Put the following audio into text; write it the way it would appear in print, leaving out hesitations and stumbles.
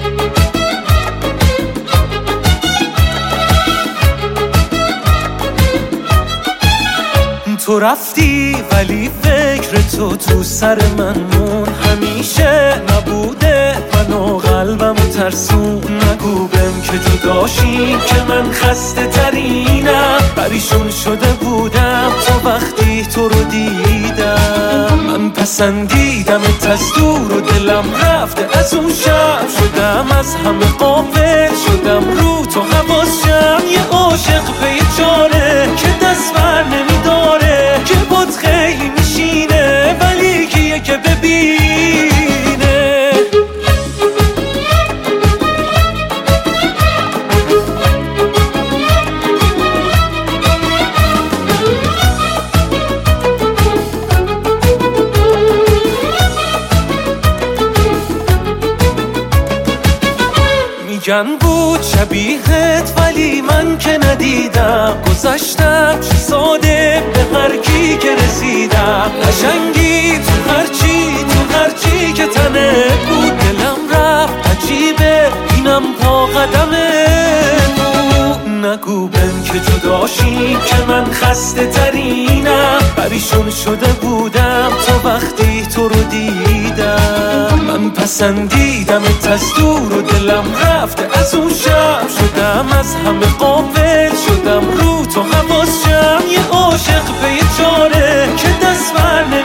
تو رفتی ولی فکر تو سر من مون، همیشه نبوده منو قلبمو ترسون. نگو بهم که جداشیم که من خسته ترینم، پریشون شده بودم تا وقتی تو رو دیدم. من پسندیدمت از دور و دلم رفته از اون شب، شدم از همه غافل، شدم رو تو حواسم. یه عاشق پی چاره که دست بر نمیداره، که بود خیلی میشینه ولی کیه که ببینه. میگن بود شبیهت ولی من که ندیدم، گذشتم چه ساده به هر کی که رسیدم. قشنگی تو هرچی که تنه بود، دلم رفت عجیبه اینم پا قدمه بود. نگو بهم که جداشیم که من خسته ترینم، پریشون شده بودم تا وقتی تو رو دیدم. من پسندیدمت از دور و دلم رفته از اون شب، شدم از همه غافل، شدم رو تو حواسم. یه عاشق پی چاره که دست بر